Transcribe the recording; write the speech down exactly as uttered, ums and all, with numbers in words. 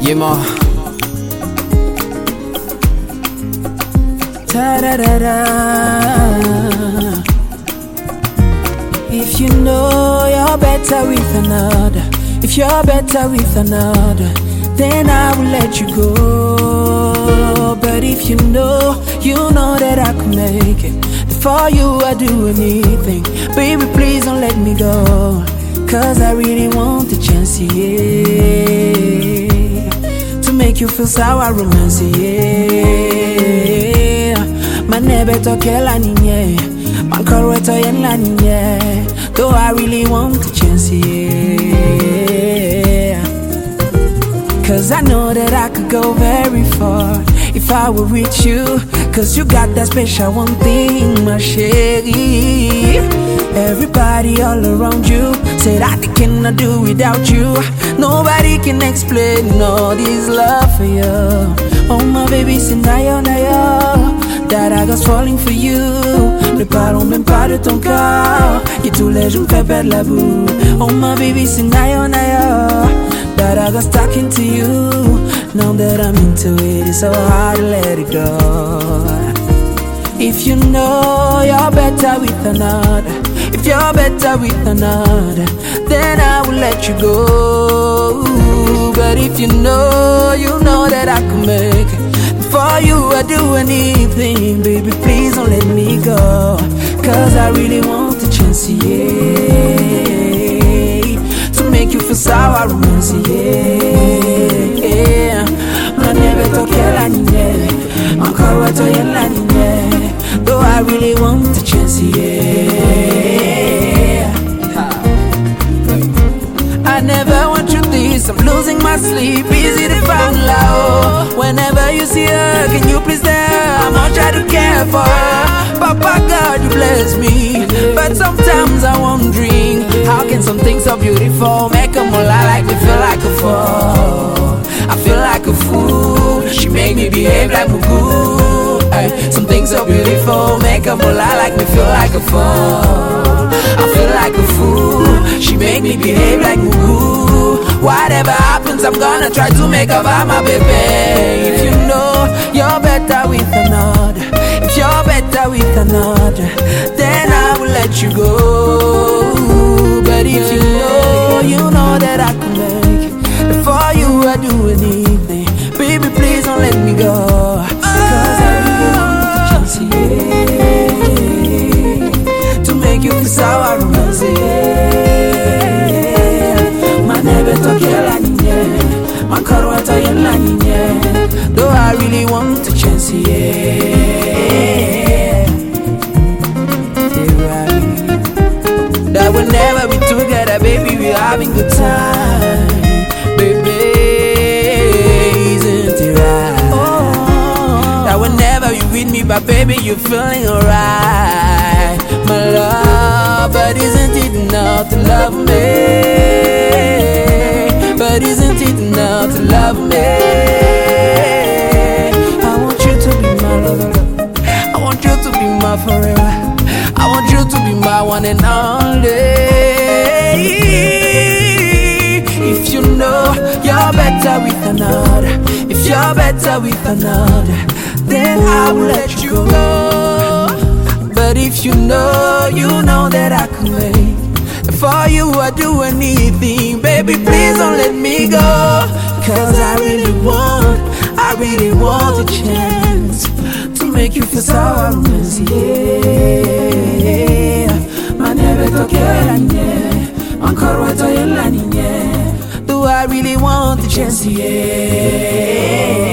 Yema. Ta-da-da-da. If you know you're better with another, if you're better with another, then I will let you go. But if you know, you know that I can make it. For you I'd do anything. Baby, please don't let me go, cause I really want the chance, yeah, to make you feel sour romance, yeah. Man never talk la niñe, man correcto yen la niñe. Though I really want the chance, yeah, cause I know that I could go very far if I were with you. Cause you got that special one thing, my shaggy. Everybody all around you said I cannot do without you. Nobody can explain all this love for you. Oh my baby, c'est nayo nayo, that I was falling for you. Ne parlons même pas de ton corps, qui tous les jours me fait perdre la boue. Oh my baby, c'est nayo nayo, that I was talking to you. Now that I'm into it, it's so hard to let it go. If you know you're better with another, if you're better with another, then I will let you go. But if you know, you know that I can make it. For you I'd do anything. Baby, please don't let me go, cause I really want the chance, yeah, to make you feel sour romance, yeah. Man never talk la niñe, man correcto yen la niñe. Though I really want the chance, yeah. I never want you this, I'm losing my sleep, easy to find love. Whenever you see her, can you please tell her how much I do care for her? Papa God, you bless me, but sometimes I'm wondering, how can something so beautiful make a mullah like me feel like a fool? I feel like a fool, she make me behave like Mugu. Ay, something so beautiful make a mullah like me feel like a fool. I feel like a fool, she make me behave like Mugu. Whatever happens, I'm gonna try to make her my baby. If you know you're better with another, if you're better with another, then I will let you go. But if you know, you know that I can make it. For you I'd do anything. Baby, please don't let me go, cause I really want the chance, yeah, to make you feel sour romance, yeah. Man never talk la niñe, man correcto yen la niñe. Though I really want the chance, yeah, that we'll never be together, baby, we're having good time. Whenever you with me, but baby, you're feeling alright, my love. But isn't it enough to love me? But isn't it enough to love me? I want you to be my lover, I want you to be my forever, I want you to be my one and only. If you know you're better with another, if you're better with another, then I will let you go. But if you know, you know that I can make. For you I'd do anything. Baby, please don't let me go, cause I really want, I really want a chance to make you feel sour romance, yeah. Man never talk la niñe, man correcto yen la niñe. Do I really want the chance, yeah.